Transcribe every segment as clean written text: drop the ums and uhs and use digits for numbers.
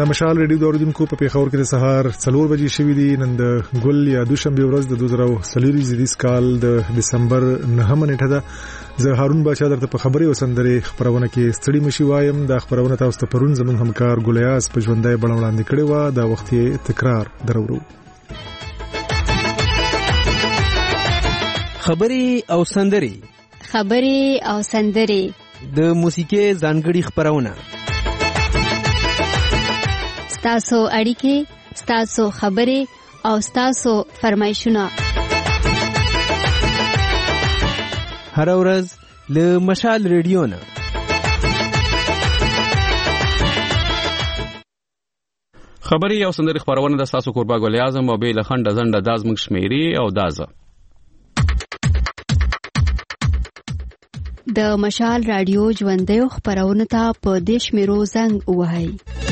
د مشال ریډیو د اوریدونکو په پیښور کې د سهار 4 بجې شوې دي. نن د ګل یا دوشنبه ورځ د 2023 کال د دسمبر 9 نیټه ده. زه هارون بچا درته په خبري وسندري خبرونه کې ستړي مشي وایم. د خبرونه تاسو ته پرون زمون همکار ګلیاس په ژوندۍ بڼه وړاندې کړي و. دا وخت تکرار درورو. خبري او سندري د موسیقي ځانګړي خبرونه. ستاسو اړیکې، ستاسو خبرې او ستاسو فرمایشونه هر ورځ له مشال ریډیو نه. خبري او سندري خبرونه د تاسو قربا ګل اعظم او بیل خنډ زنده داز مخ شمیري او دازه د مشال رادیو ژوندۍ خبرونه ته په دیش میرو زنګ وهاي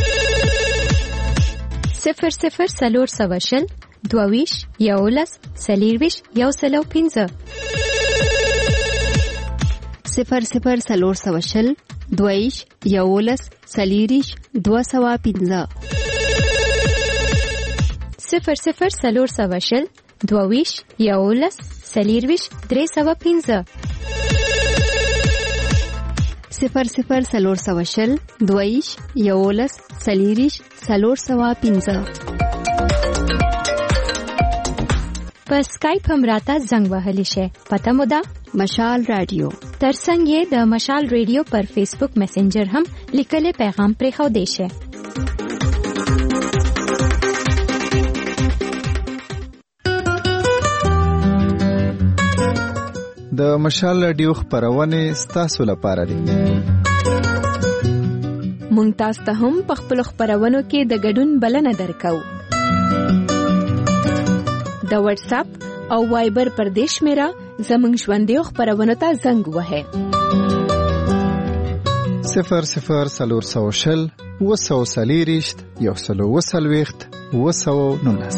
00 22 یولس سلیرویش یو سلو 15 00 22 یولس سلیریش 215 00 22 یولس سلیرویش 315 00 22 یولس سلیریش 315 په اسکایپ هم راته زنګ وهلی شي. پته مو ده مشال رادیو. ترڅنګ یې د مشال رادیو پر فیسبوک میسنجر هم لیکلي پیغام پرې خو دی شي. د مشال رادیو خبرونه ستاسو لپاره دي. مونږ تاسو ته هم په خپل خبرونو کې د ګډون بلنه درکو. د واتس اپ او وایبر پر دیش میرا زمونږ ژوندۍ خبرونه ته زنګ وهه 00 وسلیریشت یو سلو وسلويخت وسو نونس.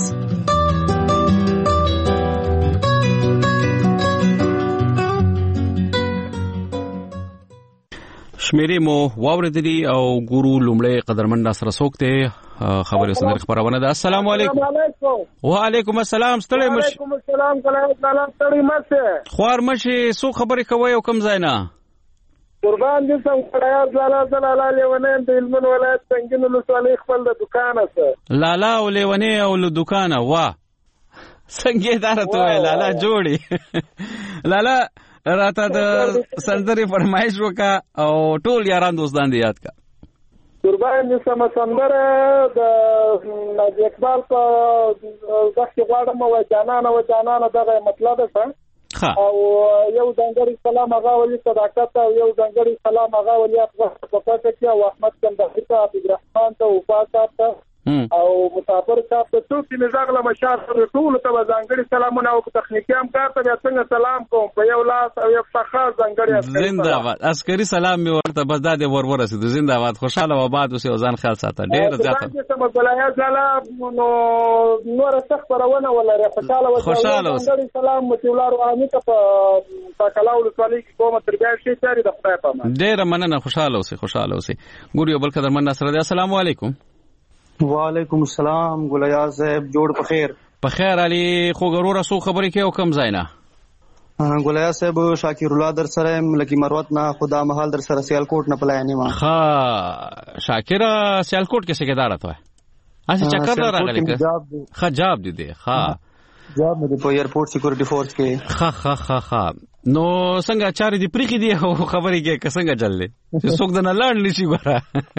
شمیرې مو واوریدلې او ګورو لومړی قدرمن سره سوکته خبري سندري خبرونه ده. السلام علیکم. وعلیکم السلام. ستړي مش. وعلیکم السلام. کله ستړي مشه. خوار مشه سو خبري کوي او کم زینا. قربان دي څنګه خدای زلاله لیونه د علمن ولایت څنګه نو صالح خپل د دکان سره. لالا او لیونه او له دکان وا. څنګه دارته لالا جوړي. لالا راته د سندري فرمایش وکا او ټول یاران دوستان دي یاد کا. قربان دي سم سندره د نجیب اقبال په ځکه غواړم و جانانه دغه مطلب ده. او یو ځانګړي سلام هغه ولي صداقت او یو ځانګړي سلام هغه ولي په پاتې کې او احمد کندهاري ته عبدالرحمن ته وفات او مسافر صاحب ته ټول نزاغله مشار ټول ته ځانګړي سلامونه او تخنیکی هم کار ته څنګه سلام کوم په یو لاس او یو خاص ځانګړي زنده‌باد عسکري سلام می ورته بس د ورسېد. زنده‌باد خوشاله و باد اوسې ځان خیال ساته ډېر زیاته سم بلای زاله نو نور سخت پرونه ولا خوشاله و ځانګړي سلام متولار روحاني ته په کلاول صالح کومه تربیه شي چاري د خدای په امان. ډېر مننه. خوشاله اوسې ګوري بل قدرمن سره. السلام علیکم. وعلیکم السلام. ګلیا صاحب جوړ په خیر. په خیر علي خو غرور سو خبرې کې او کم زینا. ګلیا صاحب شاکر الله در سره ملکی مروت نه خدا محل در سره سیالکوټ نه پلانې ما. ها شاکر سیالکوټ کې څه کې دارته وای. اسی چکر راغلی که خجاب دي ها جاب مې په ایرپورټ سکیورټي فورس کې ها نو څنګه چارې دي پریخي دي او خبرې کې څنګه چللې چې څوک د نه لاړ نشي ګره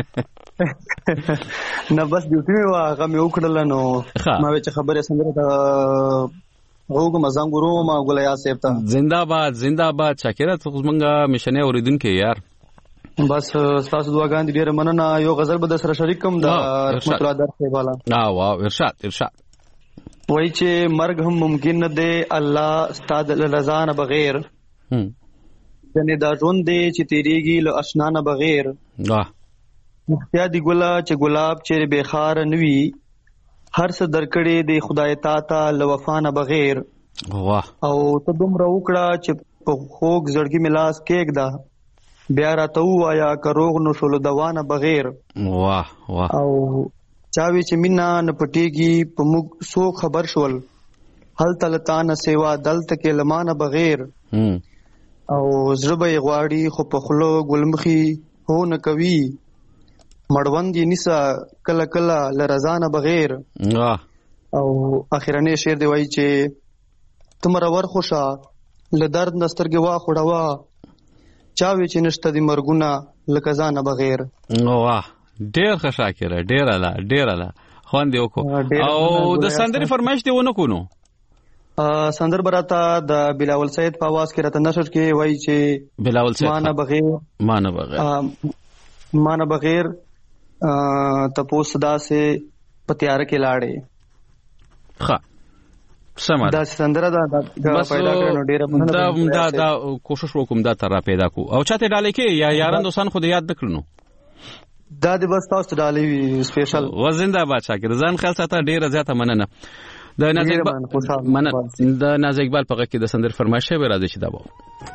نه بس ډیوټي هغه مې وکړل نو ما چې خبرې څنګه ته هوګ مزام ګورو ما ګلیا صاحب ته زنده‌باد شاکرت زمونږه مشنه اوریدونکو یار بس تاسو دعاګان دي ډېر مننه. یو غزل به سره شریک کوم د رحمت الله درخه والا. واو ارشاد وای چې مرګ هم ممکن نه دی الله استاد رضا نه بغیر یعنی دا ژوند دی چې تیریږي له آشنا نه بغیر. واه مختیا دی ګلا چې ګلاب چې به خار نوي هر څه درکړې دی خدای تا له وفا نه بغیر. واه او ته دومره وکړه چې په خوږ زړګي ملاس کېږدا بیا راته وایا کروغ نو شول دوانه بغیر. واه او چاوي چې مینا نه پټيږي په موږ سو خبر شول هل تلتان سیوا دلته کې لمانه بغیر او زړه غواړي خو په خلو ګلمخي هو نه کوي مړوند یې نسا کله کله لرزانه بغیر او اخرنی شعر دی وایي چې تمره ورخوشه له درد نسترګې واخوړه چاوي چې نشته د مرګونه لکه ځانه بغیر. واه ډېر ښه شاکره ډېر لا خوند یې وکړو. او د سندرې فرمایش دی ونه کونو سندر براته د بلاول سید په आवाज کې راته نشر کې وایي چې بلاول سید مانه بغیر تپوس دا سے پتیار کې لاړې ښه سمه دا سندره دا پیدا کړنو ډیره دا کوشش وکوم دا تر را پیدا کو او چاته ډالې کې یا یاران دوستان خو یاد نکړنو دا د بس تاسو ډالې وی سپیشل وزنده بادشاہ کې ځان خیال ساته ډیره زیاته مننه د نازک اقبال په کې د سندر فرمایشه به راځي چې دا وو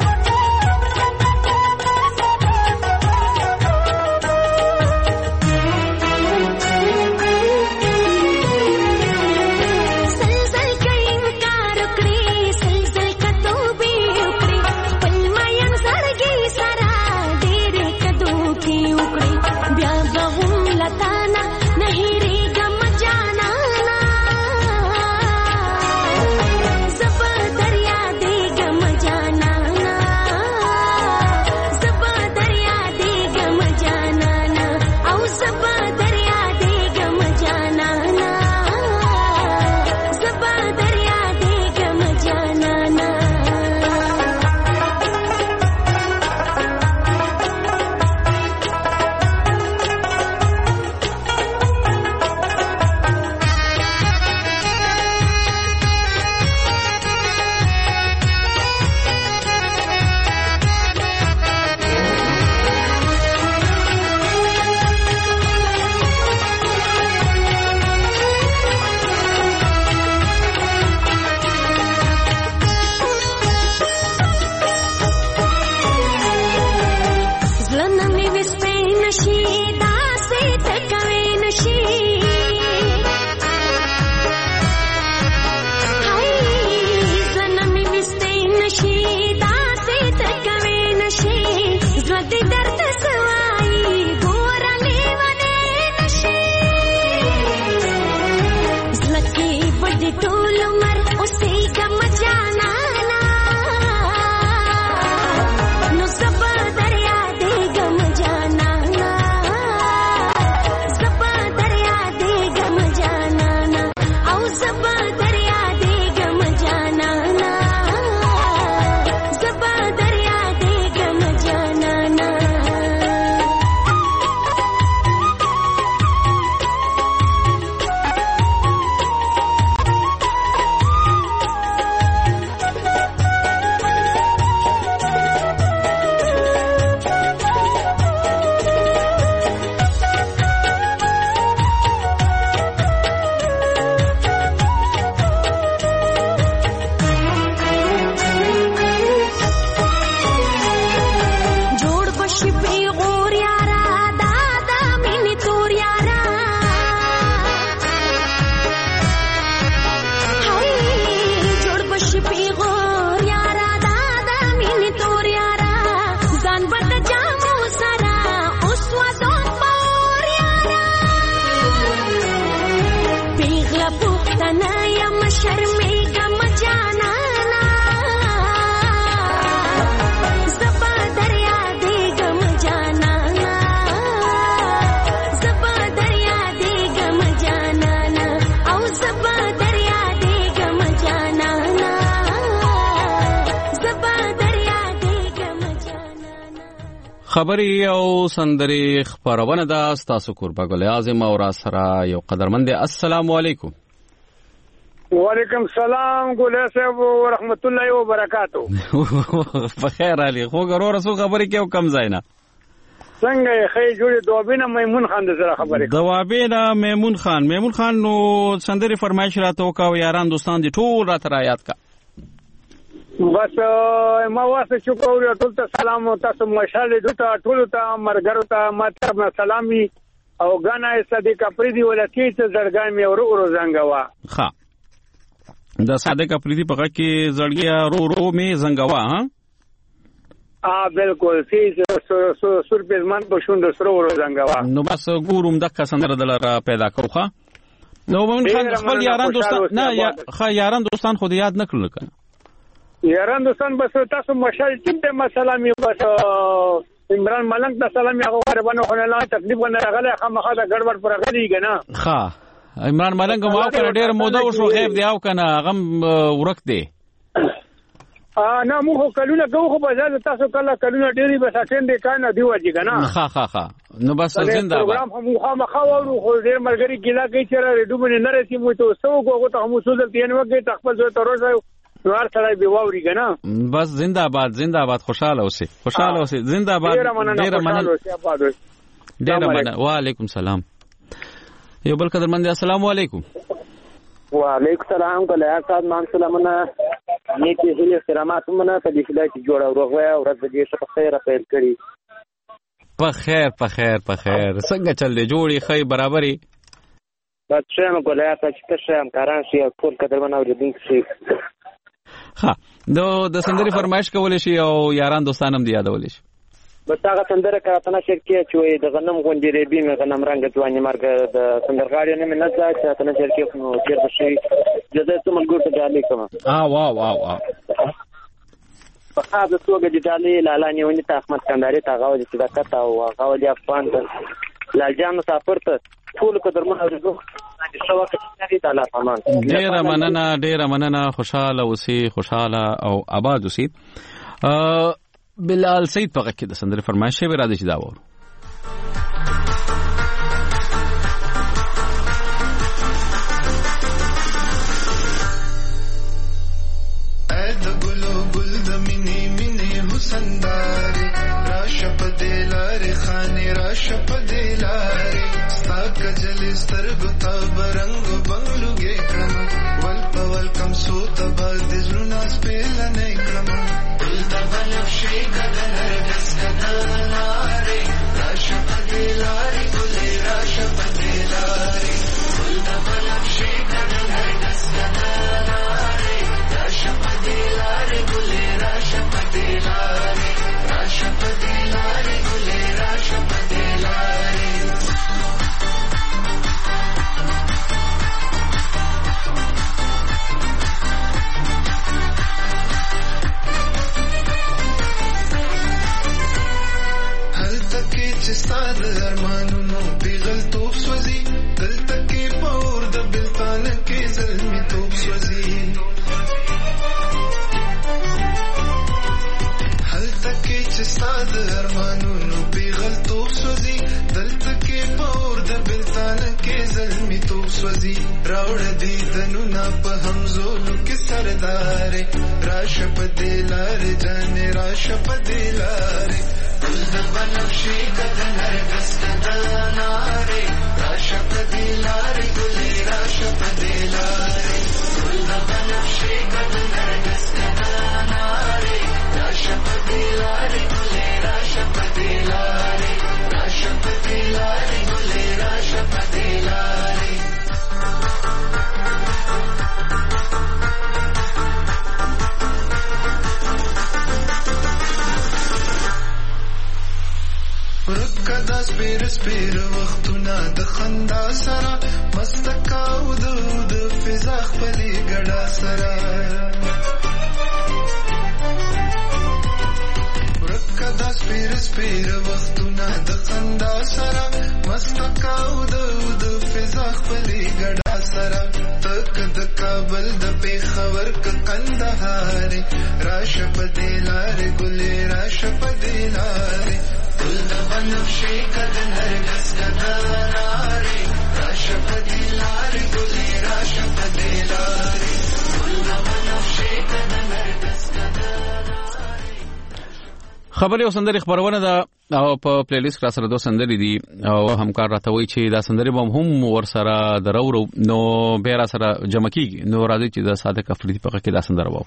خبري او سندري خبرونه دا ستاسو قربا ګل اعظم او را سره یو قدرمند السلام علیکم. وعلیکم السلام ګل صاحب ورحمت الله وبرکاتہ. بخیر علي خو ګرو رسو خبري کې کم زینا څنګه خې جوړې دوابینه میمون خان سره خبرې دوابینه میمون خان نو سندري فرمایش راته وکاو یاران دوستان دي ټول راته را یاد کا بس ما واسه شکر ټول ته سلام او تاسو مشاله ټول ته مرګرو ته ماته سلامي او غانا صدیق افریدی ولکې ته زړګان مې ورو زنګوا. ها دا صدیق افریدی په کې زړګیا رو مې زنګوا. ها بالکل سی سور پزمان په شوند سره ورو زنګوا. نو بس ګوروم دغه سندره دلاره پیدا کوخه. نو مون خپل یاران دوستان نه یاران دوستان خو یاد نکړل کنه. یاران دوستان بس تاسو مشال چې مثلا می بس عمران ملنګ ته سلام یې غوړبانو خو نه تکلیف نه راغله خامخا د ګډوډ پر غلي کنه. ها عمران ملنګ مو کړ ډېر موده وشو غیب دی او کنه غم ورک دی. نه مو خو کلونه کو خو بازار تاسو کله کلونه ډېری بس اټینډ کنه دی وځي کنه. ها نو بس زنده پروګرام هم خامخا ورو خو ډېر ملګری ګیلا کوي چې ریډو باندې نه رسي مو ته سو کو ته هم سوزل تین وګه تخپل زو ته روزه نوار سړی به واوري کنه. بس زنده باد خوشاله اوسئ زنده باد. ډېر مننه. وعلیکم سلام. یو بل قدرمند السلام علیکم. وعلیکم سلام کله صاحب مان سلامونه نیکی هیله احترامات منه په دې خلای چې جوړ او روغه او ورځ دې شه په خیر پیل کړي. په خیر څنګه چل دی جوړي خی برابرۍ بس شم کله چې تشم کاران شي او ټول قدرمن اوریدونکو شي. ها د سندري فرمایش کولې شي او یاران دوستان هم دی یادولې شي. بس هغه سندره کاتنه شرکې چې د غنم غونډې ریبي مې غنم رنگ ځواني مرګ د سندرغاړي نه مې نه ځای چې کاتنه شرکې نو چیر بشي جده ته ملګرو ته ډالې کوم. واو په هغه توګه د ډالې لالا نیونی ته احمد کنداري ته غوړي صداقت او غوړي افغان ته لالجان مسافر ته ټول قدرمن اوریدو ډیره مننه خوشاله او آباد اوسئ. بلال سید په کې د سندره فرمایش به را دي چې دا وره. سپیر وختونه د خندا سره مستکاو د فضا خپلې ګډا سره ورکه د سپیر وختونه د خندا سره مستکاو د فضا خپلې ګډا سره تک د کابل د پیښور ک کندهار راشه په دلار ګلې راشه په دلار ګل د بنفشي کد نرګس کداراري راشه په دلار ګلې راشه په دلار ګل د بنفشي کد نرګس کداراري. خبري او سندري خبرونه ده او په پلی لیست را سره دوه سندري دي او همکار راته وایي چې دا سندري به هم ور سره درو نو به را سره جمع کیږي نو راځي چې د صادق افریدي په کې دا سندره وو.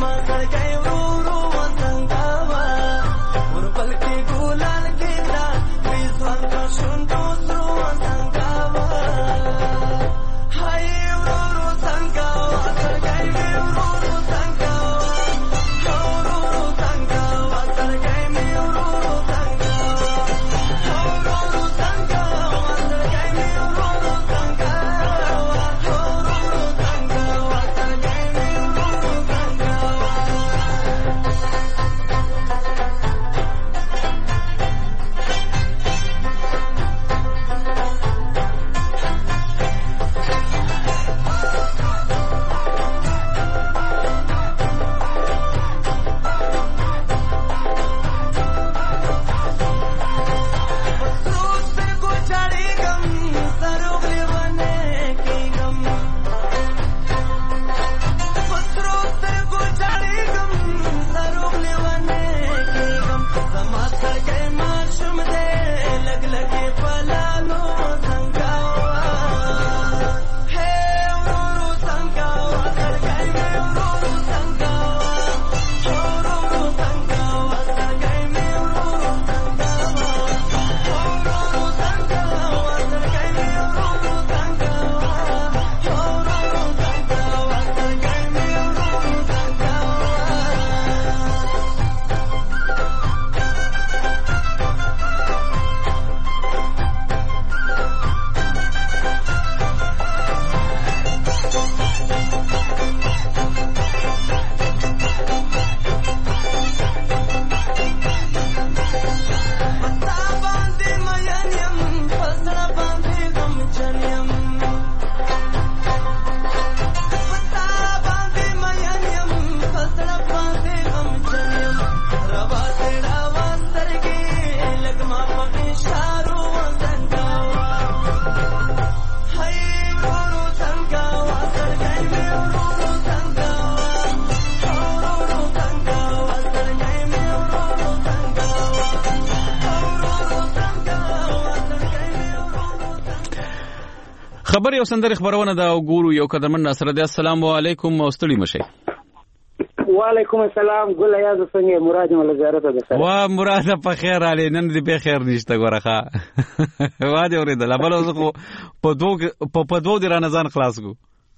خبر یو سندري خبرونه دا وګورو یو قدرمن ناصر دی. السلام علیکم او ستړي مشه. وعلیکم السلام. ګل یاد څنګه مراد مل زیارت ده سره. وا مراد په خیر علي نن دې په خیر نشته ګورخه. وا دې اوریدل بل اوس کو په دوه د رمضان خلاص کو.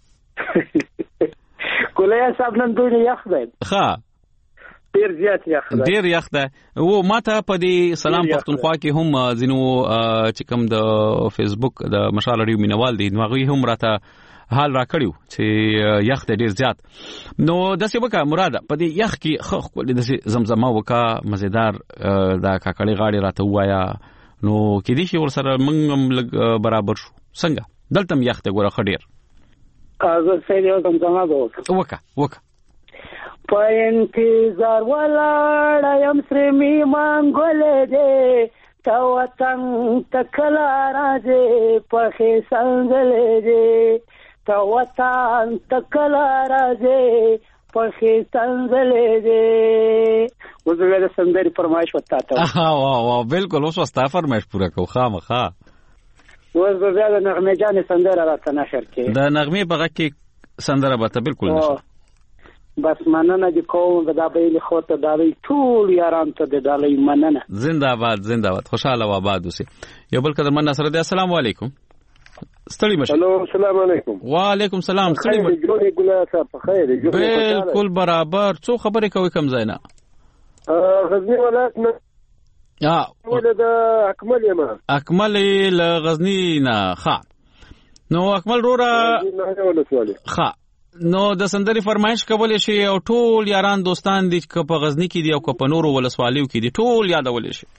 ګل یاد صاحب نن دوی یخ ده. ها ډیر زیات یخ ده. ډیر یخ ده. و ماته په دې سلام پښتونخوا کې هم زینو چې کوم د فیسبوک د مشال ریو مینوال دي نو هغه هم راته حال را کړیو چې یخ ډیر زیات. نو داسې وکړه مراد په دې یخ کې خو داسې زمزمه وکړه مزیدار دا کاکړی غاړي راته وایا نو کې دې شي ور سره موږ برابر شو. څنګه دلته یخ ته ګوره خډیر زه سړی زمزمه وکړه په انتظار ولاړ یم سره می مانګولې دې تا وطن تکلا راځي په خې څنګه دې تا وطن تکلا راځي په خې څنګه دې وزګر سندري فرمایش وتا ته. وا بالکل اوس واستا فرمایش پورا کو خامخا. وزګر نغمه جان سندره راته نشر کې د نغمه په کې سندره به ته بالکل نشر بس مننه دي کوم دا به له خوته دالي ټول یاران ته د دالي مننه. زنده‌باد خوشاله و آباد اوسئ. یو بل قدر من نصر دی. السلام علیکم. ستړي مشه. الو السلام علیکم. وعلیکم السلام. ستړي مشه. جوړې ګلا صاحب په خیر. بالکل برابر. څو خبرې کوي کم زینا. غزنی ولایت نه ولې د اکمل یم. اکمل له غزنی نه ښه. نو اکمل رورا ښه نو د سندري فرمایش کولې شي او ټول یاران دوستان دي چې په غزنی کې دي او په نورو ولسوالیو کې دي ټول یادولې شي.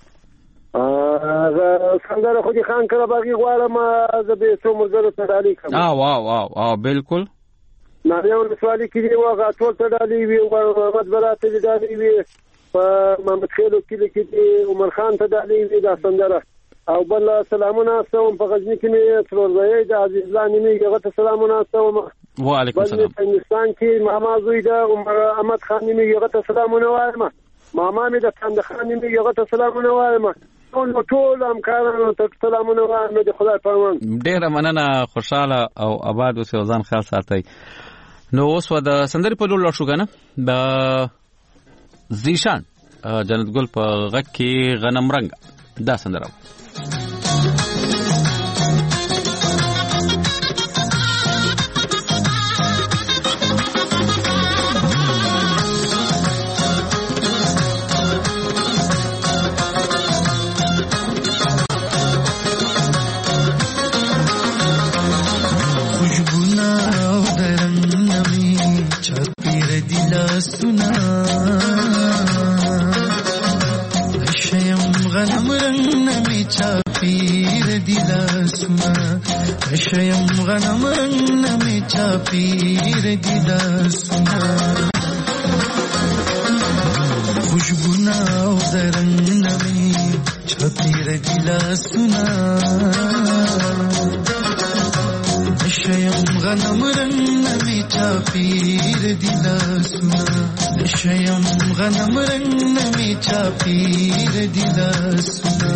سندره خو دي خان کړه باغی غواړم زه به څو مرزه ته ډالي کوم. واو بالکل نه یو ولسوالي کې دی واغه ټول ته ډالي وي او محمد براته دي ډالي وي په محمد خیلو کې دي عمر خان ته ډالي وي دا سندره او بل سلامونه سوم په غزنی کې مې ترورځي د عزیز لانی مې هغه ته سلامونه سوم. وعلیکم السلام. په هندستان کې ماما زوی د عمر احمد خان مې هغه ته سلامونه وایم. ماما مې د خان خان مې هغه ته سلامونه وایم. ټول همکارانو ته سلامونه وایم د خدای په امان. ډیره مننه خوشاله او آباد اوسئ ځان خیال ساتئ. نو اوس و د سندري په لور شو کنه د زیشان جنت ګل په غږ کې غنم رنگ دا سندره شیم غنم رنگ نمی چاپیر دیدا سنا خوشبونا و درنگ نمی چاپیر دیدا سنا شیم غنم رنگ نمی چاپیر دیدا سنا شیم غنم رنگ نمی چاپیر دیدا سنا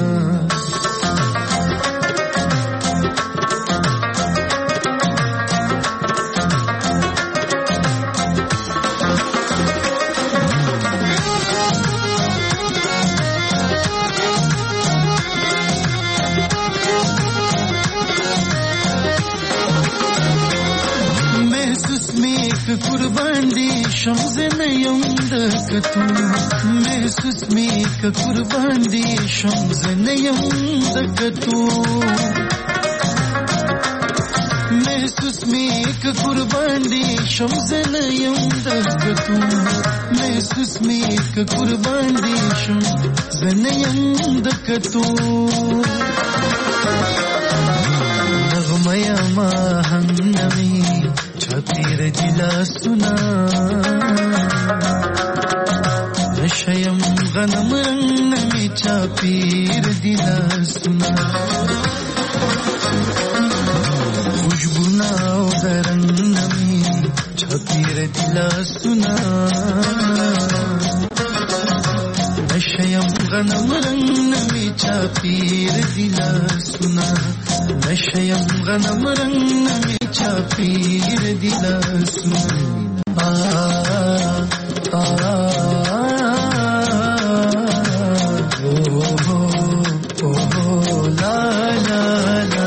قربان دی شمز نیم دکتو محسوس می که قربان دی شمز نیم دکتو محسوس می که قربان دی شمز نیم دکتو محسوس می که قربان دی شمز نیم دکتو نغمه ما هنمی چاپیر دیلا سنا نشیم غنم رنگ نمی چاپیر دیلا سنا خوشبونا و درنگ نمی چاپیر دیلا سنا نشیم غنم رنگ نمی چاپیر دیلا سنا نشیم غنم رنگ نمی چاپیر دیلا سنا لا لا لا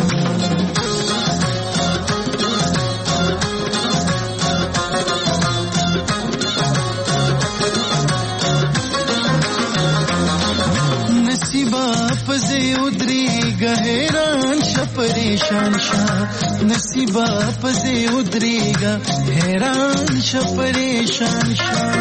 नसीबा पजे उदरी गहरान परेशान शाह नसीबा पजे उदरेगा हैरान शा परेशान शाह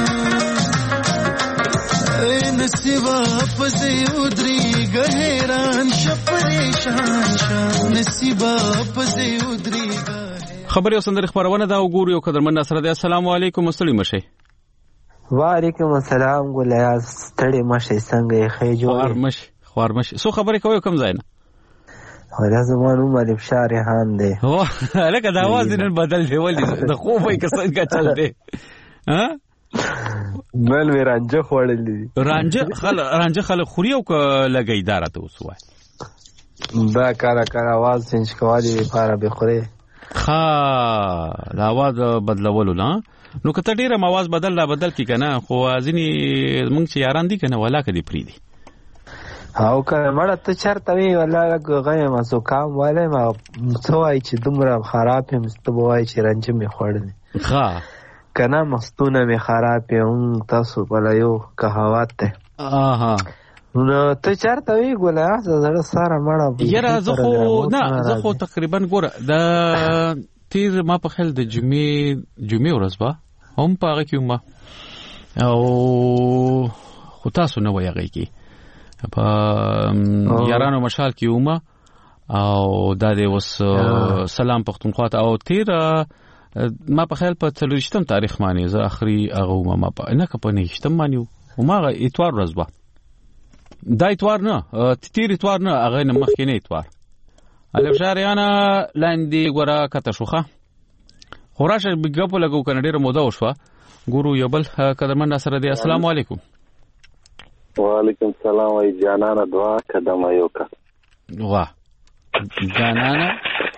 नसीबा पजे उदरेगा हैरान शा परेशान शाह नसीबा पजे उदरेगा خبر یو سندره خبرونه دا وګورو یو قدرمن سره دی السلام علیکم مستری مشه وعلیکم السلام ګلیا ستړي مشه څنګه خې جوړ خوارمش سو خبرې کوي کوم ځای نه ولا زمانو مالک شارحان دی هو لکه دا आवाज نن بدل دی ولې د خوبې څنګه چل دی ها بل ورانجه خوړل دي رانجه خل خوري او لګی اداره ته وسوای دا کارا आवाज سنج کوالي لپاره به خوري ها دا आवाज بدلولو نه نو کته ډیره आवाज بدل کی کنه خو ځینی مونږ چې یاران دي کنه ولا کدي پری دي او که مړه ته چرته وی ولا غیم اسو کام والے ما څوای چې دومره خراب هم ستبوای چې رنج می خوړل ها کنه مستونه می خراب هم تاسو بل یو کهاوت ته اها نو ته چرته وی ګولا زړه سره مړه یره زه خو تقریبا ګوره د تیر ما په خل د جمعې ورځ با هم پاره کیوم او خو تاسو نه وایي کی په یارانو مشال کې اومه او دا د وس سلام پختونخوا ته او تیر ما په خیال په 30 تاریخ باندې زه اخري هغه ما په نه کپه نه شتم باندې او ما اتوار ورځ با دا اتوار نه تیر اتوار نه هغه نه مخکې نه اتوار الف شهریانه لاندې ګوره کته شوخه خوراشه بګپ لګو کنه ډیره موده وشوه ګورو یو بل قدرمن سره دی السلام علیکم وعلیکم السلام ای جانانا دعا قدم ایوکا واه جانانا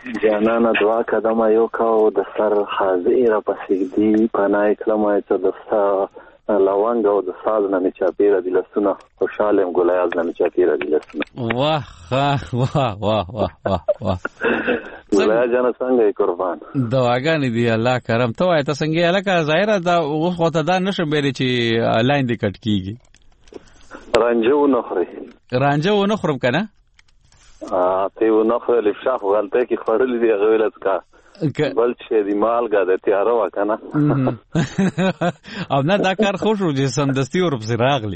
جانانه دعا قدمه یو کاو د سر خازی را پسیږدي پناه کلمه چې د لونګ او د ساز نه چاپیره دي لسونه خوشاله ګلایاز نه چاپیره دي لسونه واه واه واه واه واه ګلایاز جان څنګه قربان دعاګانې دی الله کرم ته وای ته څنګه الکه ظاهره دا اوس وته دا نشم بیرې چې لاین دې کټ کیږي رانجو نه خورم کنه ته نو خو لفشاف غلطه کی خورل دی غویلت کا بل چې دی مالګه د تیارو وکنه او نه دا کار خوش و چې سمدستي ور په راغلی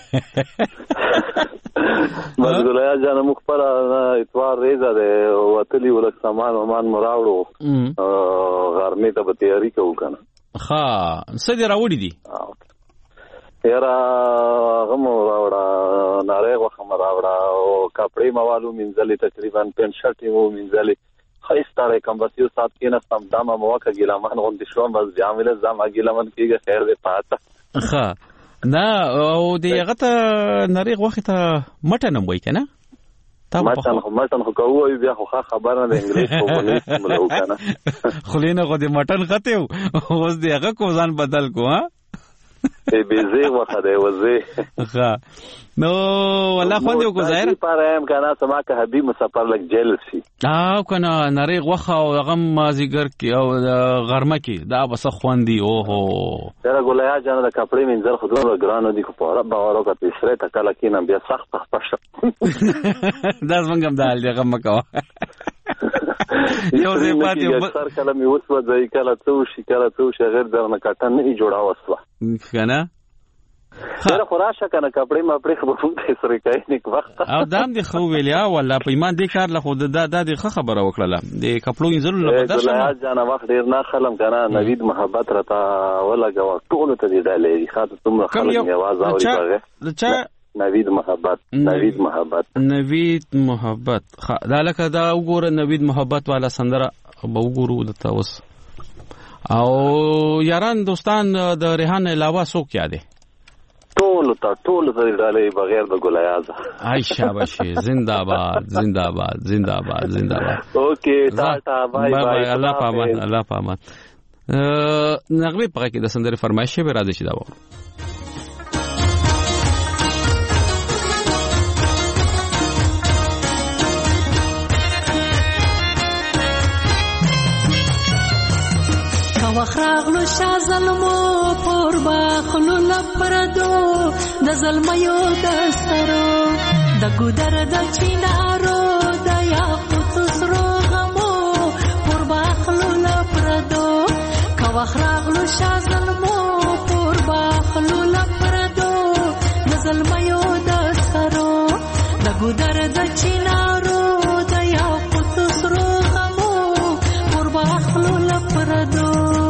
بس ګلیا جان مخبر اتوار ریزه ده وتلی ولک سامان مراوړو غرمه ته به تیاری کوو کنه ها سدي راوړي دي یاره غمو راوړه ناره غوښه راوړه او کپړې موالو منځلې تقریبا پین شرټي مو منځلې خیستاره کوم بس یو سات کې نه سم دمه موکه ګیلمان غوندې شوم بس جامل زم ګیلمان کېږي خیر دې پاته ښه نه او دې هغه ته ناره غوښه ته مټن وای کنه مټن خو کوو بیا خو خبر نه د انګلیس په ونی سملو کنه خلینه خو دې مټن خته اوس دې هغه کو ځان بدل کو ها بیزی وخت دی وزی ها نو والله خو دې کو ظاهر پاره هم کنه سما که حبیب مسافر لک جیل شي کنه نری غوخه او غم مازیګر کی او غرمه کی دا بس خوندي اوهو تر ګولیا جان د کپړې منځر خو دوه ګرانو دي کو پاره باورو کا تیسره تکل کینم بیا سخت پښ دا څنګه دال دی غم کا یو ځای پاتې سر کلمې وسو ځای کله څو شي غیر درنه کټن نه جوړا وسو کنه سره خراشه کنه کپڑے ما پرې خبرو ته سره کوي نیک وخت او دام دي خو ویلیا ولا په ایمان دې کار له خود دا دې خبره وکړه د کپلو انځل له بدل شنه جنا وخت ډیر نه خلم کنه نوید محبت رتا ولا غوا ټول ته دې ډالې خاطر تم خلک می आवाज اوري باغه نوید محبت دا لکه دا وګوره نوید محبت والا سندره به وګورو د تاسو او یاران دوستان د ریحان علاوه څوک یاده ټول ته ډالې بغیر د ګلایاز ای شاباشي زنده‌باد اوکې ټاټا بای بای الله پامان نغمه پکې د سندره فرمایش به راځي چې دا و وخراغلو شا ظلمو پور باخلو لپردو د ظلمیو دسترو د ګودر د چینارو د یاقوت سرو غمو پور باخلو لپردو کا وخراغلو شا ظلمو پور باخلو لپردو د ظلمیو دسترو د ګودر د چینارو د یاقوت سرو غمو پور باخلو لپردو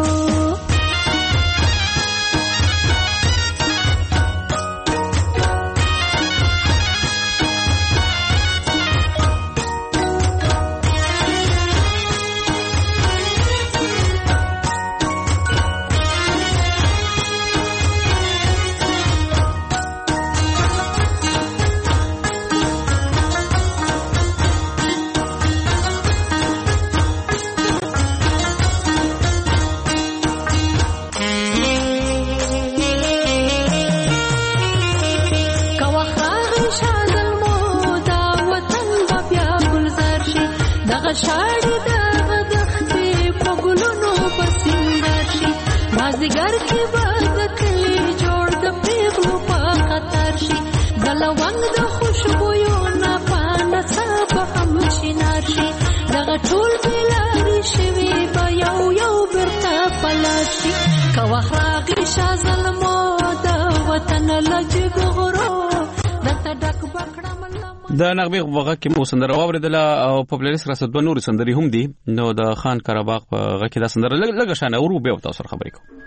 شاړي د غدختې په ګلونو پسندر شي مازیګر کې باد کلی جوړ د پیغلو په خطر شي د لونګ د خوشبویو نه پانه صاحب هم شینار شي دغه ټول بلاري شوي به یو برته پلار شي که وخت راغی شا ظلمو د وطن لجګ غرو دته ډک بکړه د نغمه وغه کې مو سندره اوریدله او په پلیلیست راځي دوه نور سندري هم دي نو د خان قرهباغ په غه کې دا سندره لږ شانه ورو به تاسو سره خبرې کوم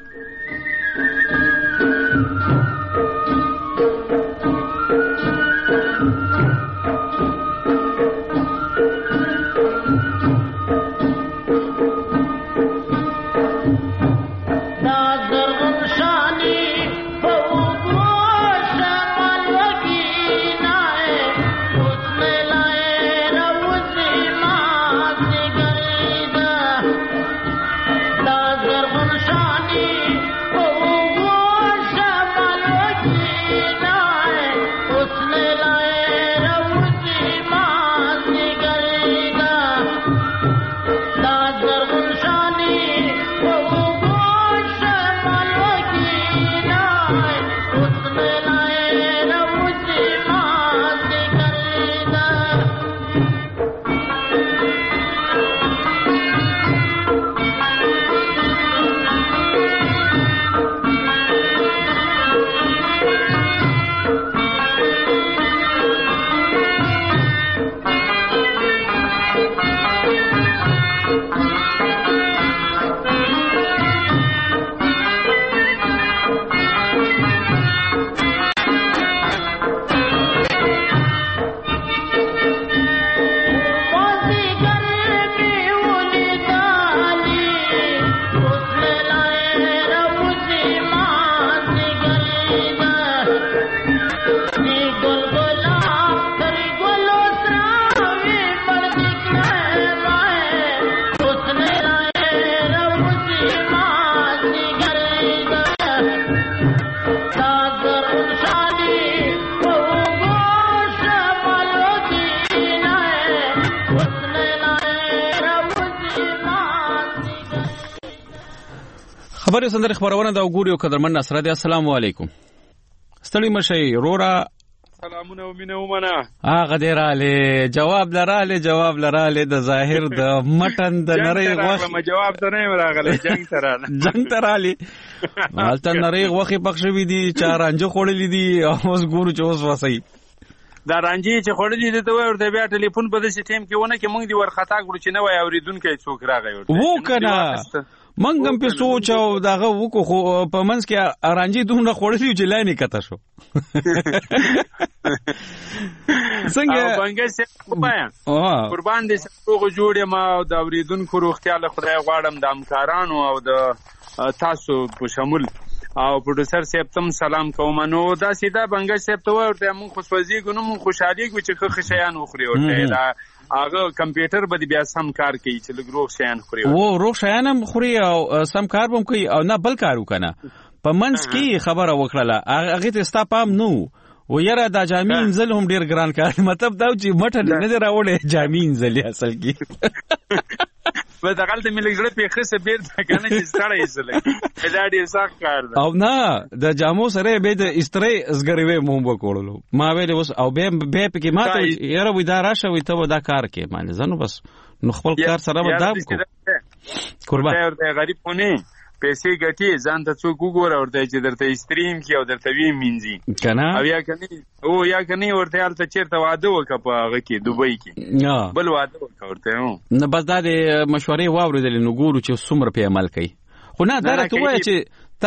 Together خبري سندري خبرونه دا وګوريو قدرمن نصر دي. السلام علیکم. ستړي مشي رورا سلامونه ومنه ومنه. هغه دې رااله جواب لراله د ظاهر د مټن د نری غوخ جواب ته نه راغله جنگ تراله مالته نری غوخي پخښوي دي چارانجه خوړلې دي اوس ګورو چې اوس واسي دا رانجي چې خوړلې دي ته ورته بیا ټلیفون په دې ټیم کې ونه کې مونږ دی ورختا ګورو چې نه وای اوریدونکو څوک راغی وو کنه منګم په سوچ او داغه وکړو خو په منځ کې رانجي دونه خوړلې چې لاینې کته شو څنګه بنګې څه پایا قربان دې څوک جوړه ما د اوریدونکو روغتیا له خدای غواړم د همکارانو او د تاسو په شمول او پروډوسر صاحب تم سلام کوم. نو دا سیده بنګش صاحب ته ورته مون خوشوځي ګنو مون خوشحالي ګو چې خو شیان وخوري ورته دا هغه کمپیوټر به بیا سم کار کوي چې لګروغ شیان خوري وو روغ شیان هم خوري او سم کار هم کوي او نه بل کارو کنه په منځ کې خبره وکړه هغه ته ستا پام نو و یاره دا جامین زل هم ډیر ګران کار مطلب دا چې مټه نه راوړې جامین زل اصل کې و دا غلطه ملي ګړې په خسه بیر دا کنه چې ستړی زل دا ډیر سخت کار ده او نه د جامو سره به د استری زګریوي مونږ وکړلو ما ویل اوس او به پکې ماته یاره وې دا راشه وې ته دا کار کې معنی زنه بس نو خپل کار سره ودام کو قربان ورته غریب پونه پیسې ګټي ځان ته څوک وګوره ورته چې درته استریم کی او درته وی مینځي کنه او یا کني ورته حالت چیرته واده وکړه په هغه کې دوبۍ کې بل واده وکړه ورته نه بس دا د مشورې واوریدل نو ګورو چې څومره په عمل کوي خو نه دا ته وایي چې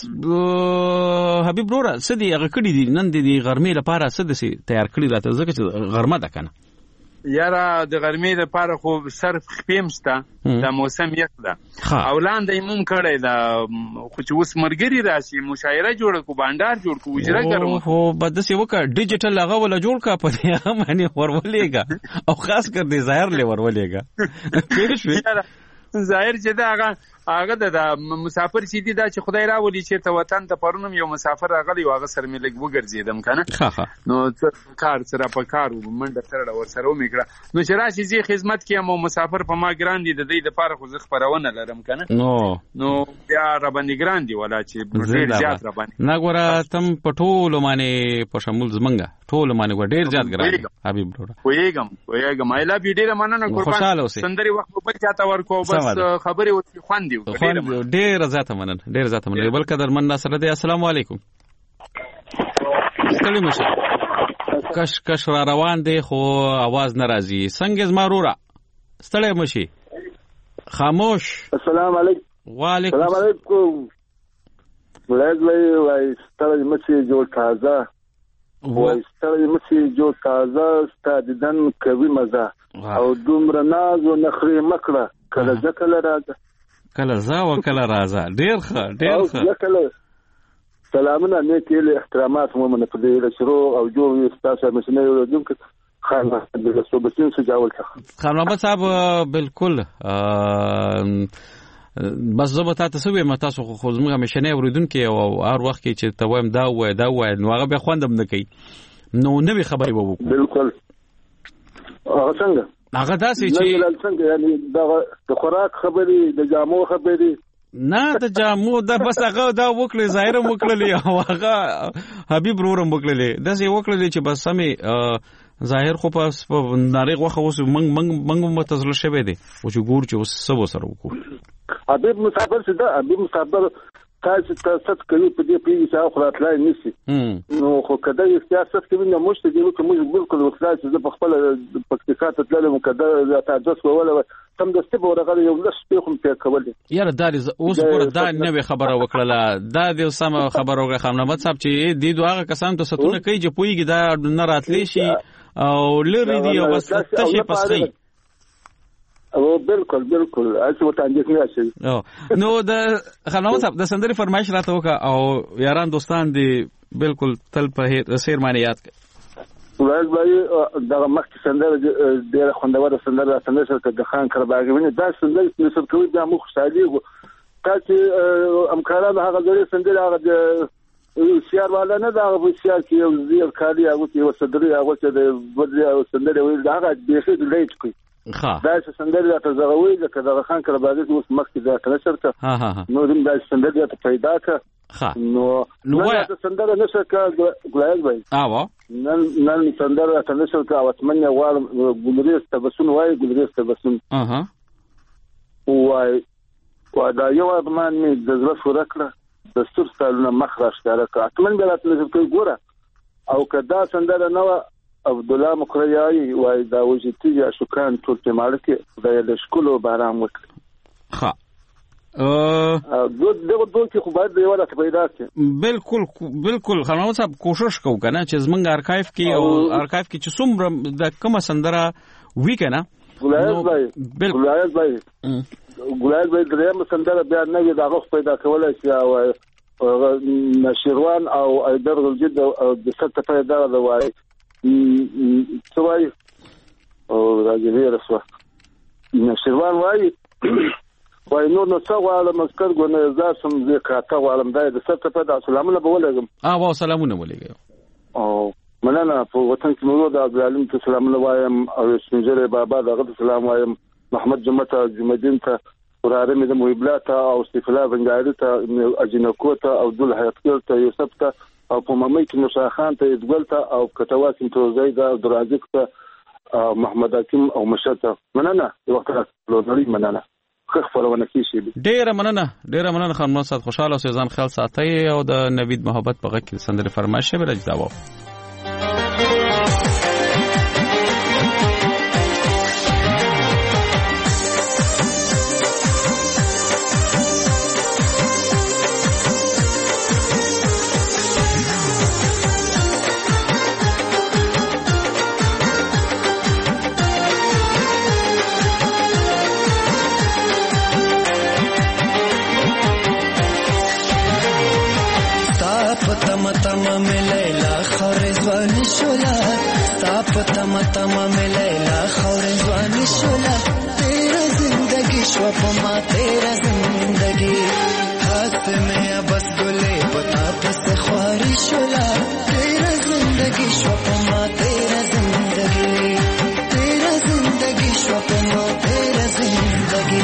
تاسو حبیب رورا سدي هغه کړی دي نن د غرمې لپاره سدي تیار کړی راته ځکه چې غرمه ده کنه یاره د غرمې لپاره خو صرف خپیم شته د موسم یخ ده او لاندې موم کړی دا خو چې اوس مرګري راشي مشاعره جوړ کو بانډار جوړ کو اجرا ګرم خو بد څه وکړه ډیجیټل هغه ولا جوړ کا په هغه باندې ورولېګا او خاص کر دې ظاهر لې ورولېګا پېښ وی ظاهر چې دا هغه د مسافر چې دی دا چې خدای راولي چې ته وطن ته پرونم یو مسافر راغلی واغه سر مې لګ وګرځیدم کنه نو کار سره په کار منډه سره ور سره ومیکړه نو چې راشي زی خدمت کې مو مسافر په ما ګران دي د دې لپاره خو زه خبرونه لرم کنه نو بیا را باندې ګران دي ولا چې ډیر زیات را باندې نه ګوره تم پټول باندې په شمول زمنګا ټول باندې ډیر زیات ګران حبیب وروړه وېګم ای لا ډیر مننه قربان سندري وخت په چاته ورکو بس خبري وتی خوان ډیر زیاته مننه بل قدر من نصر دی. السلام علیکم. ستړي مشه کش را روان دی خو आवाज ناراضي څنګه زما رورا ستړي مشي خاموش. السلام علیکم. وعلیکم السلام علیکم. ولای وای ستړي مشي جوړ تازه وای ستړي مشي جوړ تازه ستادن کوي مزه او دومره ناز او نخري مکړه کله ځکه راځه کله زا و کله رازا ډیر ښه کله سلامونه نیکه له احترامات مو من په دې شروع او جو تاسو مشنه یو دونکو خان د صوبتین سجاول خان محمد صاحب بالکل بس زه به تاسو ویم تاسو خو زموږ مشنه اوریدونکو او هر وخت کې چې ته وایم دا وای نو هغه به خوندم نه کوي نو نوې خبرې وو بالکل څنګه هغه داسې چې څنګه یعنی د خوراک خبرې د جامو خبرې نه د جامو د بس هغه دا وکړي ظاهر وکړلې او هغه حبیب رورم وکړلې داسې وکړلې چې بس سمې ظاهر خو په ناریغ وخت اوس منګ متزل شوی دی او چې ګور چې اوس سبو سره وکړو حبیب مسافر څه ده حبیب مسافر تاسو ست کوي په دې پیږي چې خو راتلای نشي نو خو کله یو سیاست کوي نو موږ ته دیو کوم بالکل وکړای چې په خپل پکتیکا ته تللم کده تاسو ولا تم د ستبو ورغله یو لږ سپیخم ته کول یاره دا اوس ګور دا نوې خبره وکړه دا د سم خبره وکړه خان محمد صاحب چې دې دوه کسان ته ستونه کوي چې پويږي دا نه راتلی شي او لری دی او بس تشي پسخي او بالکل اته وته اندېښنه شي نو د خانم صاحب د سندري فرمایش راته وکړه او یاران دوستان دي بالکل تل په سیر باندې یاد کړ ولایت باندې د مخکې سندره ډېر خوندور سندره سره د خان کرباغي ونی دا سندره نسب کوي د مخ سالي تاسو امکانات هغه ډېر سندره هغه سیار والا نه دا په سیار کې یو زیر کالی هغه یو صدري هغه چې د ورځي او سندره ویل دا هغه به څه لیټ کوي دا چې سندرې ته زغوي د کداغه خان کربازي اوس مخکې دا نشر ته نو دیم دا سندرې ته پیدا ک نو دا سندره نشر کا ګلایز بھائی نن سندره ته نشر کا واسمنه وال ګلریز تبسم وای ګلریز تبسم وای دا یو ارمان می د زړه شورکړه د ستر سالونه مخ راښکاره کا اتمن بلات نشر کوي ګوره او کدا سندره نو عبد الله مقریای وای دا وجتی یا شکران ټول په مالکه خدای له شکلو بارام وکړي ها دغه دوی خو باید یو راته پیدا کړي بالکل خانم صاحب کوشش کوو کنه چې زمونږ ارکایف کې او ارکایف کې چې څومره د کومه سندره وی کنه ګلایز بھائی دریم سندره بیا نه دغه پیدا کولای شي او نشروان او ایدر الجد د ست پیدا د وای سوای او راځي رسوا نشروان وای نو څو عالم مسکر ګونه زار سم زکاته عالم دای د ست پیدا سلامونه بولګم وا سلامونه ولګم او مننه په وطن کې نور د عبدالعلیم ته سلامونه وایم او سنجره بابا دغه سلام وایم محمد جمعه جمعدین ته وراره مې د محبلات او استفلا بنګاری ته اجنکو ته او عبد الحیاتګل ته یوسف ته او په ممې کې موسی خان ته ادګل ته او کټواسم ته زید او درازق ته محمد حکیم او مشته مننه وخت لوري مننه خبرونه کیږي ډیره مننه خان محمد خوشاله اوسئ ځان خیال ساتئ او د نوید محبت په غږ کې سندره فرمایشه به راځي داو तम में लैला खौर जवानी शोला तेरा जिंदगी शोपमा तेरा जिंदगी हाथ में बस गुले पता बस ख्वारी शोला तेरा जिंदगी शोपमा तेरा जिंदगी शोपमा तेरा जिंदगी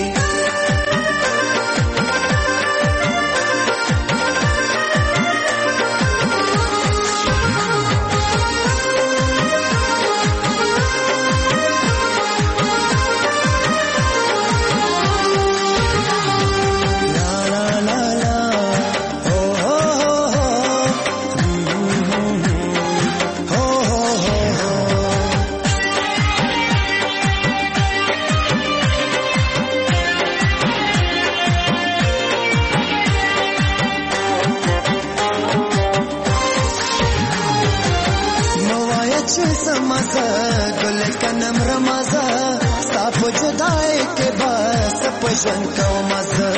ژوند کو مزه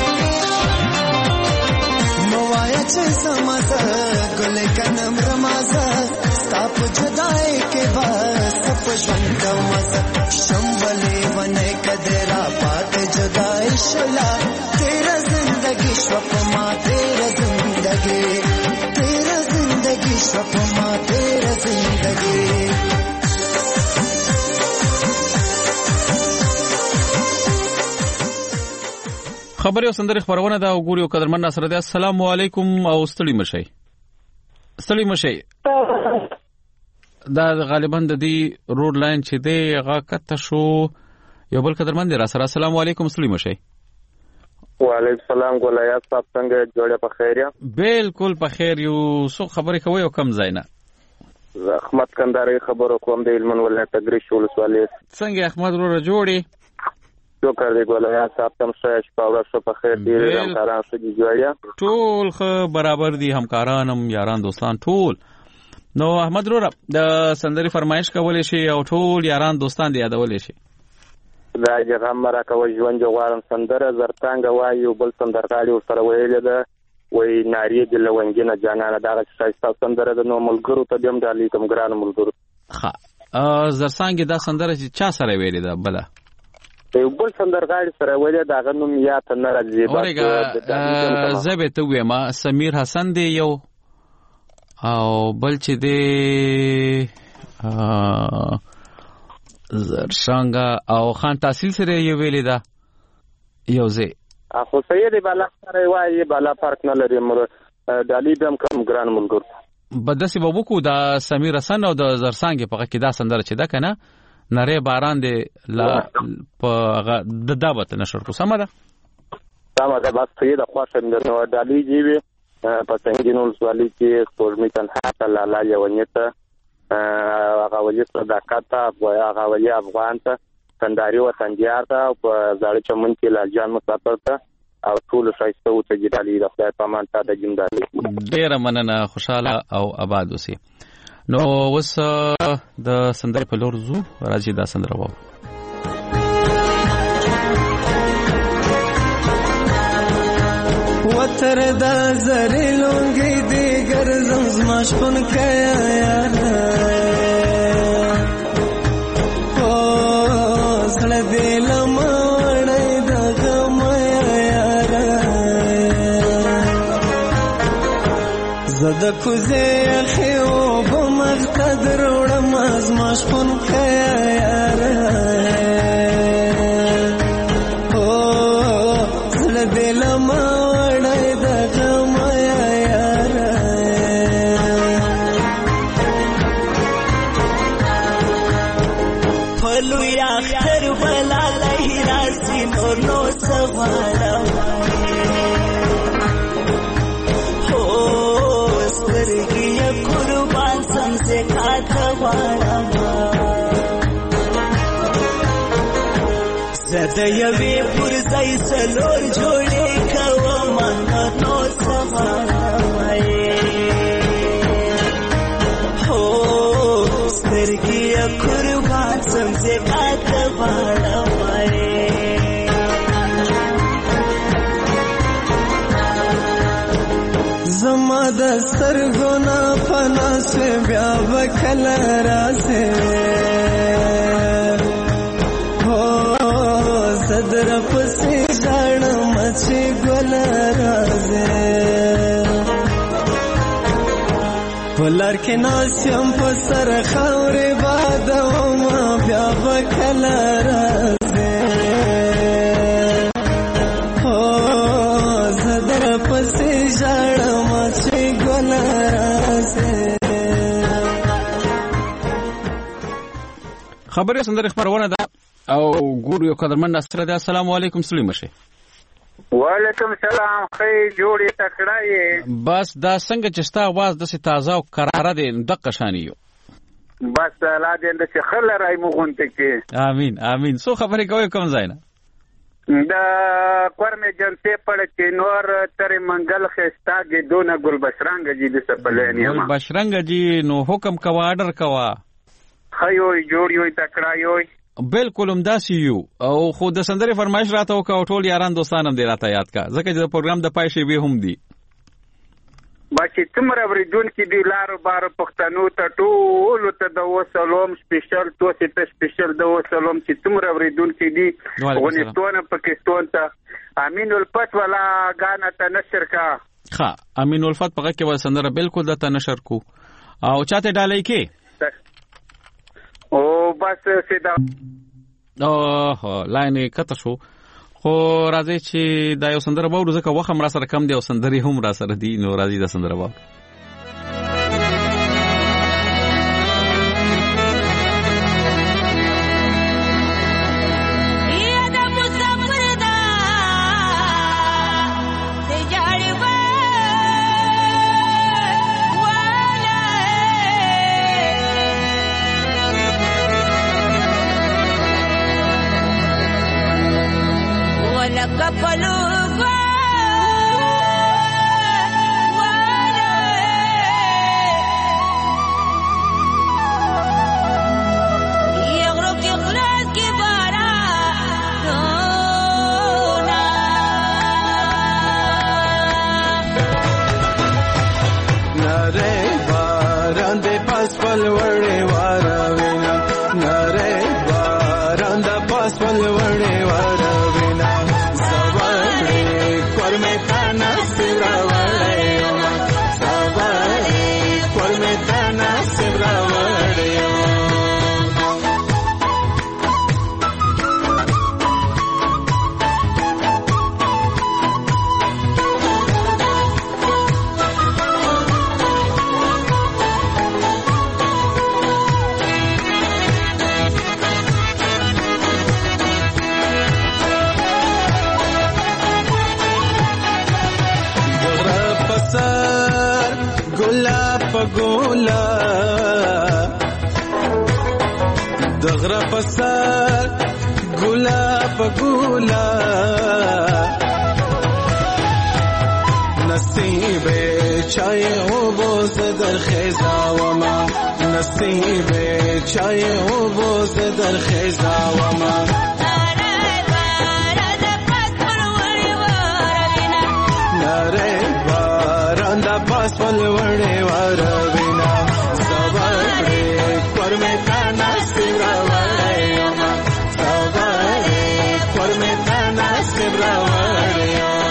موایا چې سمزه ګل کنم رمازه ستاپ جدای کې بس په ژوند کو مزه شمبلې ونه کدرا پات جدای شلا تیرا زندگی شپما تیرا زندگی شپما تیرا زندگی خبري او سندري خبرونه دا وګوري او قدرمن ناصر دي السلام علیکم او ستړي مشي دا غالبا د دې روډ لاین چې دی هغه کته شو یو بل قدرمن دي را سره السلام علیکم ستړي مشي وعلیکم السلام ګولایات صاحب څنګه جوړه په خیر یا بالکل په خیر یو څو خبري کوي او کم زینا احمد کنداري خبرو کوم د علم ولایت تګریش ولسوالۍ څنګه احمد ورو جوړي شکر دی ګولایات صاحب تم شپه په خیر دی همکاران سږي جوړیا ټول خو برابر دي همکارانم یاران دوستان ټول نو احمد ورو د سندري فرمایش کولې شي او ټول یاران دوستان دی یادولې شي دا جګه مرا کوي ژوند جوړم سندره زرتانګ وایو بل سندرغالي سره ویل ده وای ناری د لونګینه جانانه دا شایسته سندره د نو ملګرو ته دیم دالي کوم ګران ملګرو ها زرسانګ دا سندره چې چا سره ویل ده بل یو بل سندرغالي سره ویل دا غنوم یا ته نه راځي دا زبه ته وېما سمیر حسن دی یو او بل چې دی زرشانګه او خان تحصیل سره یو ویلې ده یو ځای خو سید بالا سره وایي بالا فرق نه لري مر د علي بم کوم ګران ملګر بدسي بوکو د سمیر حسن او د زرسانګ په کې دا سندره چې ده کنه نری باران دی لا په د دابت نشر کو سم ده بس سید خوښ نو د علي جی په څنګهینول سوالي کې خپل میتن حق لاله یو نیته هغه ولې صداقت او هغه ولې افغان ته کنداري وطن دیار ته په زړه چمن کې لالجان مسافر ته او ټول شایسته او تجدالي د خدای په امان ته د جمداري ډیر مننه خوشاله او آباد اوسئ نو وس د سندرې په لور زو راځي دا سندره وو وتر دا زری لونګي دی ګرځم زما شپون کیا یار او سړ دې لمړې د غم یار زد کوزه خيو بمقتدر وړم زما شپون کیا یار او سړ دې لمړې زده یوی پر ځای سلور جوړې کوم نو سمای هو سترګې قربان سم زکات وړای زما د سترګونه پناس بیا وکړ راسه صدر پسې ځان مچې ګل راځي ولر کې ناسم په سر خاورې باد او ما بیا وکړ راځي او صدر پسې ځان مچې ګل راځي خبرې سندره خبرونه ده او ګور یو قدرمن نصر ده السلام علیکم سلیم شه وعلیکم السلام خی جوړی تکړه بس دا څنګه چې ستا आवाज د سي تازه او قراره دي د قشانیو بس لا دې د خل راي مغونته کې امين امين سو خبرې کوي کوم ځای نه دا قرمه جنته پړ چې نور تر منګل خستاګې دونه ګل بشرنګ جی د سپلنی ګل بشرنګ جی نو حکم کوا آرډر کوا خیو جوړ یو تکړه یو بالکل همداسې یو او خو د سندرې فرمایش راته وکړ ټول یاران دوستان هم دې راته یاد کا ځکه چې د پروګرام د پای شی به هم دي باچې تمره ورېدون کې دی لارو بار پښتنو ته ټول ته د وسلام سپیشل تو ته سپیشل د وسلام چې تمره ورېدون کې دی افغانستان پاکستان ته امین الفت ولا غانا ته نشر کا ها امین الفت په کې ول سندره بالکل د ته نشر کو او چاته ډالې کې او بس سیدا اوه لاین کته شو خو راځي چې دا یو سندره باور ځکه وخت را سره کم دی او سندري هم را سره دی نو راځي دا سندره باور ګولا په ګولا دغره پسر ګولا په ګولا نصیب چای او بوز در خیزا وما نصیب چای او بوز در خیزا وما ناره باران دا پاس پل وڑے وارا بینا سوارے پر میں تانا سبرا وڑے یوما سوارے پر میں تانا سبرا وڑے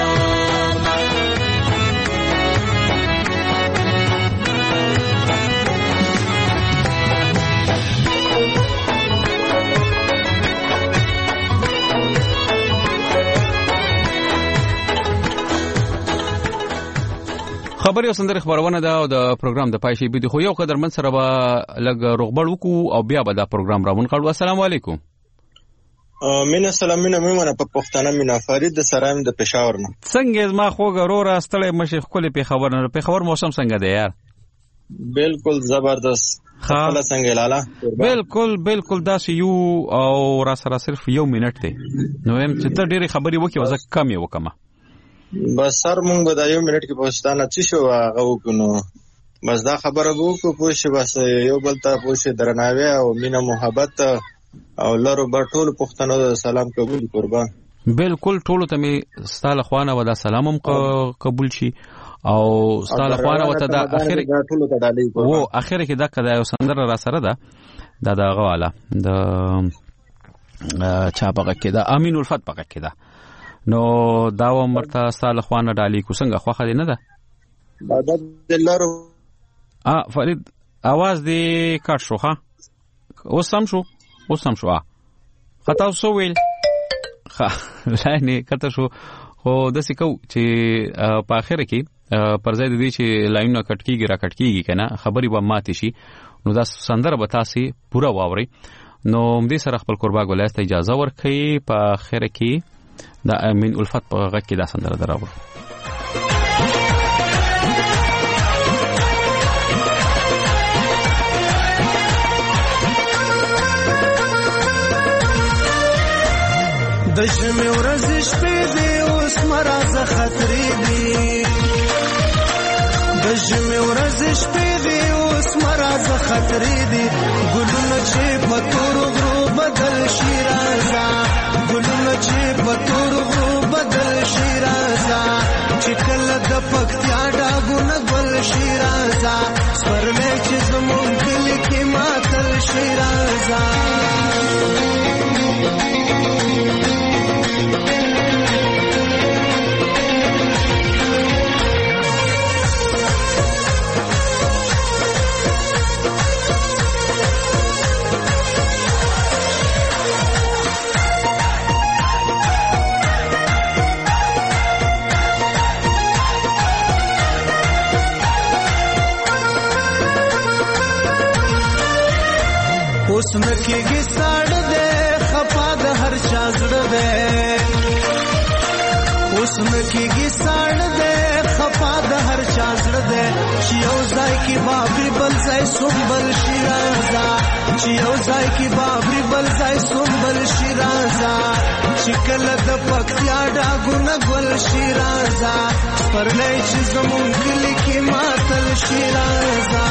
خبري او سندري خبرونه ده او د پروګرام د پایشي بده خو یو قدر من سره به لګ روغبړ وکړو او بیا به دا پروګرام راون کړو. السلام علیکم. مینا سلامونه میمنه په پښتانه مینا فرید د سرایم د پېښور نه. څنګه ما خو غرور استړې مشي خپل په خبر نه په خبر موسم څنګه دی یار؟ بالکل زبردست. خپل څنګه لاله؟ بالکل دا یو او را سره صرف یو منټ دی. نو هم چې ته ډېری خبري وکي وزه کم یو کما. بس سر مونږ به دا یو منټ کې پښتانه چې شو هغه وکړو. بس دا خبره وکړو پوه شي بس یو بل ته پوه شي درناوی او مینه محبت او لارو بر ټول پښتنو سلام قبول قربان. بالکل ټول ته می ستاله خوانه ودا سلامم قبول شي او ستاله خوانه وته دا اخر ټول ته ډالې وو اخر کې دا کدا یو سندره را سره ده دا غواله د چا پغه کې دا امین الفت پغه کې دا نو دا ومرته ستاله خوانه ډالې کو څنګه خوخه دي نه ده عادت دلارو فرید आवाज دې کټ شو ها اوس سم شو خطا سو ویل لاینه کته شو خو د سکو چې په اخر کې پر ځای د دې چې لاینونه کټ کیږي را کټ کیږي کنه خبري به ماتې شي نو دا سندره به تاسو پورا واوري نو دې سره خپل قربا ګولایسته اجازه ورکړي په اخر کې دا امین الفت په غږ کې دا سندره دراوړو د ژمي ورځې شپې دي اوس مرزه خطرې دي د ژمي ورځې شپې دي اوس مرزه خطرې دي ګلونه چې په تور غرو بدل شي راځه ګلونه چې په تور غرو بدل شي راځه چې کله د پکتیا ډاګونه ګل شي راځه سپرلې چې زمونږ کلي کې ماتل شي راځه اوس نکېږي ساړه دی خفا د هر چا زړه دی اوس نکېږي ساړه دی خفا د هر چا زړه دی چې یو ځای کې بابري بل ځای سنبل شي راځه چې یو ځای کې بابري بل ځای سنبل شي راځه چې کله د پکتیا ډاګونه ګل شي راځه سپرلی چې زمونږ کلي کې ماتل شي راځه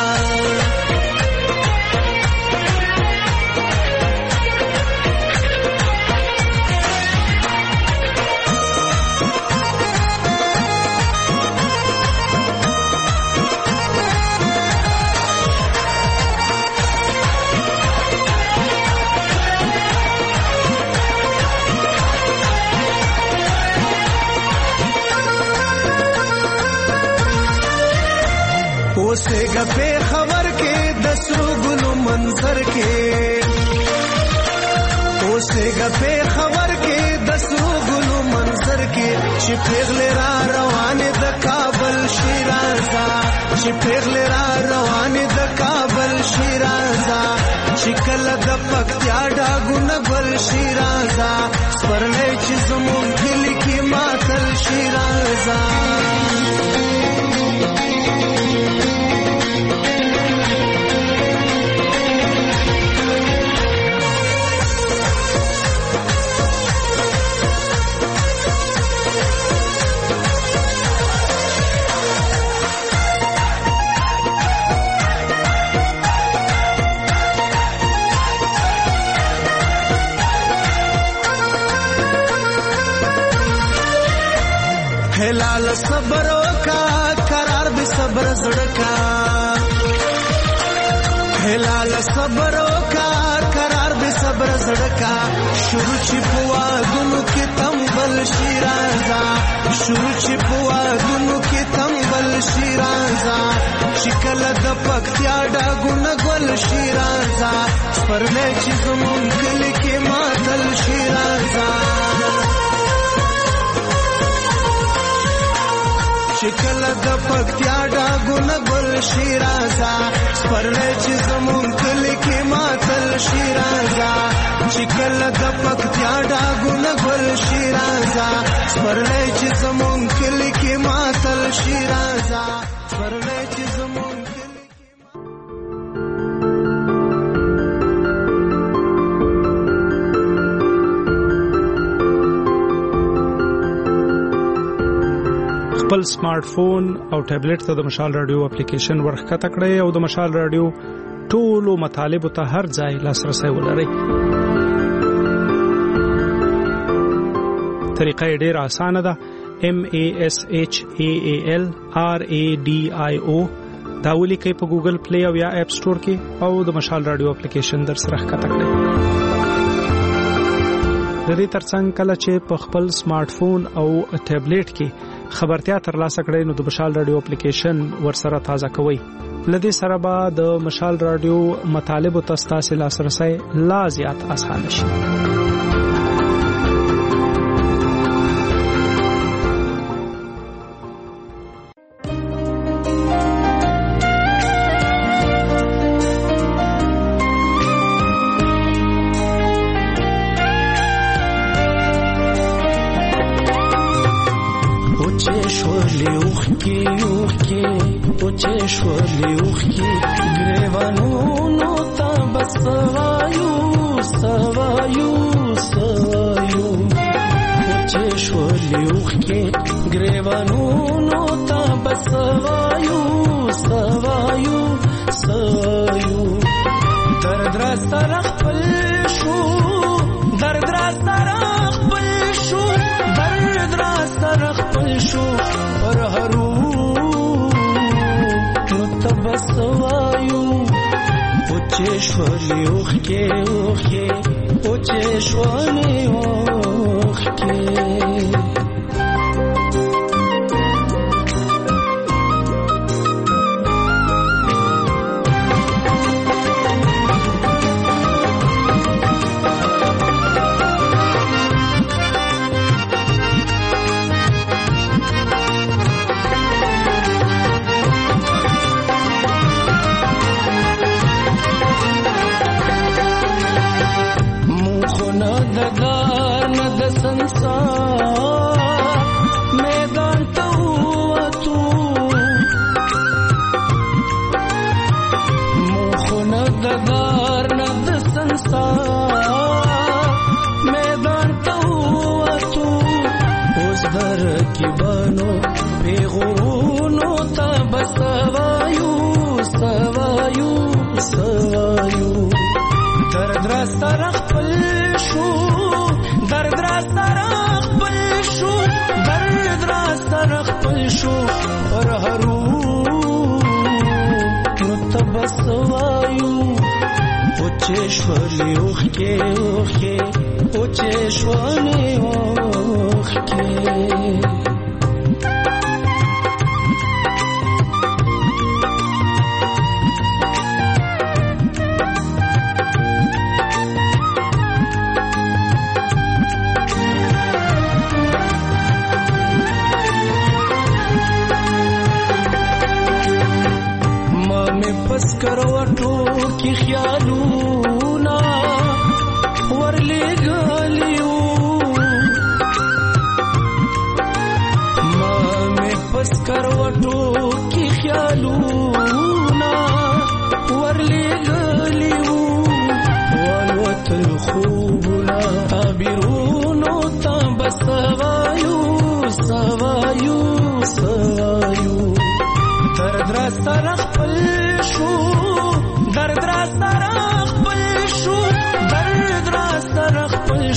اوسېګه په خبر کې د سرو ګلو منظر کې اوسېګه په خبر کې د سرو ګلو منظر کې چې پیغلې را روانې د کابل شیرازه چې پیغلې را روانې د کابل شیرازه چې کله د پکتیا ډاګونه ګل شیرازه سپرلی چې زمونږ کلي کې ماتل شیرازه وکا قرار به صبر زړکا هلال صبر وکا قرار به صبر زړکا شروع چې پوا دونو کې تمبل شیرازا شروع چې پوا دونو کې تمبل شیرازا شکل د پکتیا ډاګون ګل شیرازا پرلې چې زمون کلی کې ماتل شیرازا شکل د پکتیا ډاګون ګل شیرازا پرلې چې زمون کلی کې ماتل شیرازا شکل د پکتیا ډاګون ګل شیرازا پرلې چې زمون کلی کې ماتل شیرازا پرلې چې زمون خپل سمارټ فون او ټابلیټ ته د مشال رادیو اپلیکیشن ورخکته کړئ او د مشال رادیو ټولو مطالبه ته هر ځای لاسرسي ولرئ. طریقه ډېر اسانه ده. MASHAALRADIO دا ولیکئ په ګوګل پلی او یا اپ سٹور کې او د مشال رادیو اپلیکیشن در سره ښکته کړئ. د دې ترڅنګ کله چې په خپل سمارټ فون او ټابلیټ کې خبرتیا ترلاسه کړئ نو د مشال رادیو اپلیکیشن ورسره تازه کوئ. لدې سره به د مشال رادیو مطالبه تاسو لاسرسي لا زیات اسانه شي.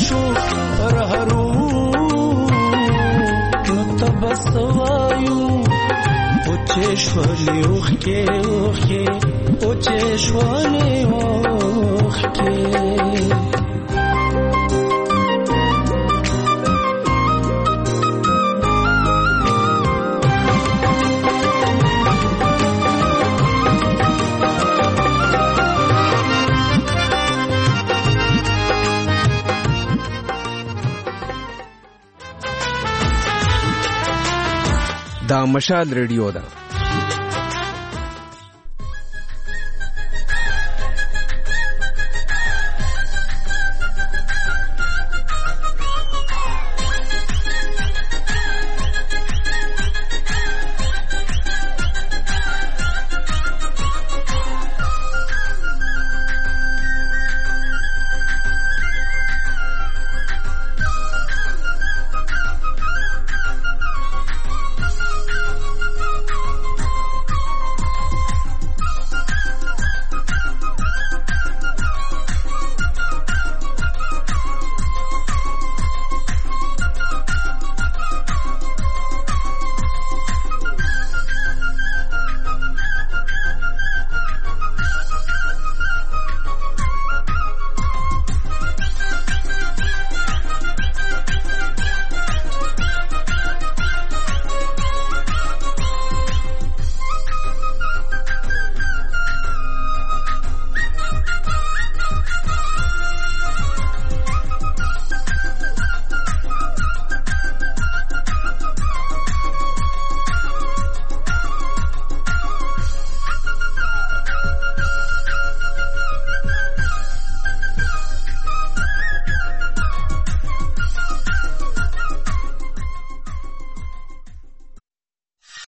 پر هرو نو تبسوایو چشوانی اوخی اوخی او چشوانی اوخی دا مشال ریډیو ده